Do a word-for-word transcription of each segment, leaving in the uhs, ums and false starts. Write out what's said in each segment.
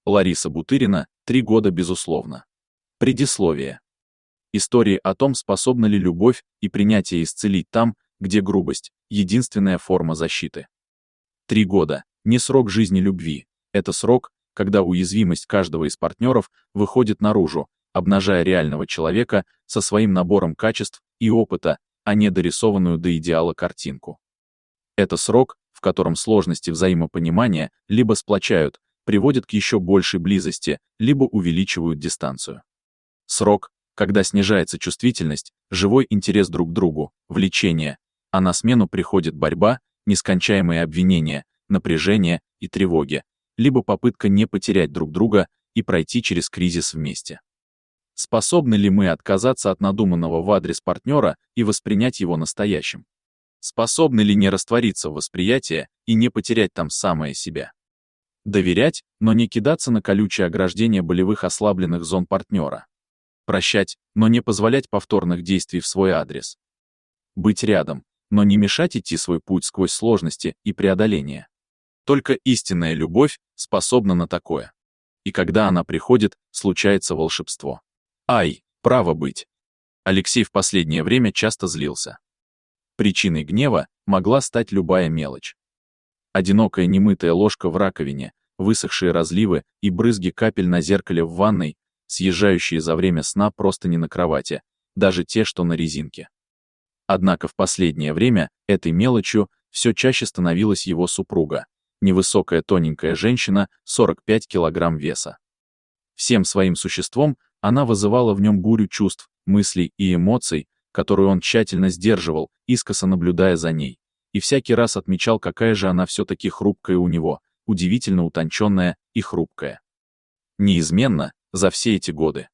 Лариса Бутырина, три года безусловно. Предисловие. Истории о том, способна ли любовь и принятие исцелить там, где грубость — единственная форма защиты. Три года — не срок жизни любви, это срок, когда уязвимость каждого из партнеров выходит наружу, обнажая реального человека со своим набором качеств и опыта, а не дорисованную до идеала картинку. Это срок, в котором сложности взаимопонимания либо сплочают, приводят к еще большей близости, либо увеличивают дистанцию. Срок, когда снижается чувствительность, живой интерес друг к другу, влечение, а на смену приходит борьба, нескончаемые обвинения, напряжение и тревоги, либо попытка не потерять друг друга и пройти через кризис вместе. Способны ли мы отказаться от надуманного в адрес партнера и воспринять его настоящим? Способны ли не раствориться в восприятии и не потерять там самое себя? Доверять, но не кидаться на колючее ограждение болевых ослабленных зон партнера. Прощать, но не позволять повторных действий в свой адрес. Быть рядом, но не мешать идти свой путь сквозь сложности и преодоления. Только истинная любовь способна на такое. И когда она приходит, случается волшебство. Ай, право быть. Алексей в последнее время часто злился. Причиной гнева могла стать любая мелочь. Одинокая немытая ложка в раковине, высохшие разливы и брызги капель на зеркале в ванной, съезжающие за время сна простыни на кровати, даже те, что на резинке. Однако в последнее время этой мелочью все чаще становилась его супруга, невысокая тоненькая женщина, сорок пять килограмм веса. Всем своим существом она вызывала в нем бурю чувств, мыслей и эмоций, которую он тщательно сдерживал, искоса наблюдая за ней, и всякий раз отмечал, какая же она все-таки хрупкая у него, удивительно утонченная и хрупкая. Неизменно, за все эти годы.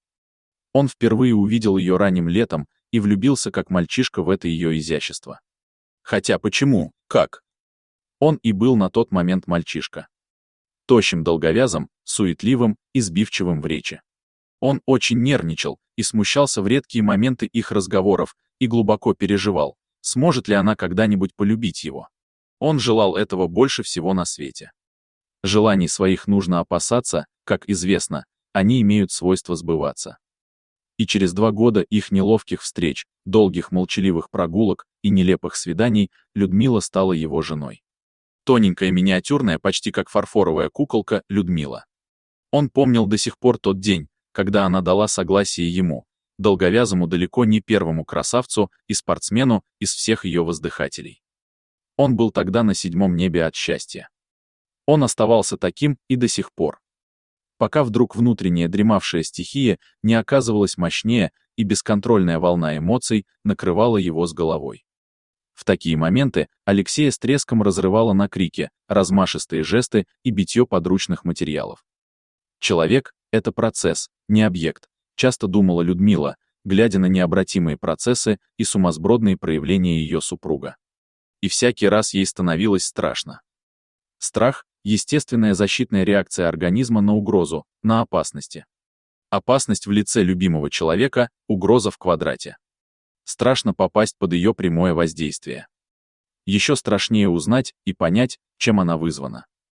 Он впервые увидел ее ранним летом и влюбился как мальчишка в это ее изящество. Хотя почему, как? Он и был на тот момент мальчишка. Тощим долговязым, суетливым и сбивчивым в речи. Он очень нервничал и смущался в редкие моменты их разговоров и глубоко переживал, сможет ли она когда-нибудь полюбить его. Он желал этого больше всего на свете. Желаний своих нужно опасаться, как известно, они имеют свойство сбываться. И через два года их неловких встреч, долгих молчаливых прогулок и нелепых свиданий Людмила стала его женой. Тоненькая, миниатюрная, почти как фарфоровая куколка Людмила. Он помнил до сих пор тот день, когда она дала согласие ему, долговязому далеко не первому красавцу и спортсмену из всех ее воздыхателей. Он был тогда на седьмом небе от счастья. Он оставался таким и до сих пор. Пока вдруг внутренняя дремавшая стихия не оказывалась мощнее, и бесконтрольная волна эмоций накрывала его с головой. В такие моменты Алексея с треском разрывало на крики, размашистые жесты и битье подручных материалов. Человек — это процесс, не объект, часто думала Людмила, глядя на необратимые процессы и сумасбродные проявления ее супруга. И всякий раз ей становилось страшно. Страх — естественная защитная реакция организма на угрозу, на опасности. Опасность в лице любимого человека — угроза в квадрате. Страшно попасть под ее прямое воздействие. Еще страшнее узнать и понять, чем она вызвана.